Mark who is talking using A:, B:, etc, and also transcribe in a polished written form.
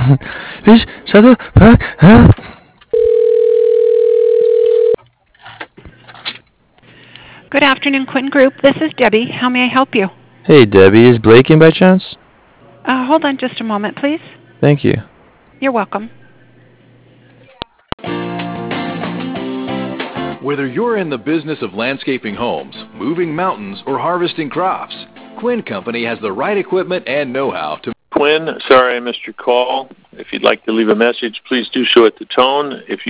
A: Please shut the fuck up.
B: Good afternoon, Quinn Group. This is Debbie. How may I help you?
A: Hey, Debbie, is Blake in by chance?
B: Hold on just a moment, please.
A: Thank you.
B: You're welcome.
C: Whether you're in the business of landscaping homes, moving mountains, or harvesting crops, Quinn Company has the right equipment and know-how to...
D: Quinn, sorry I missed your call. If you'd like to leave a message, please do so at the tone. If you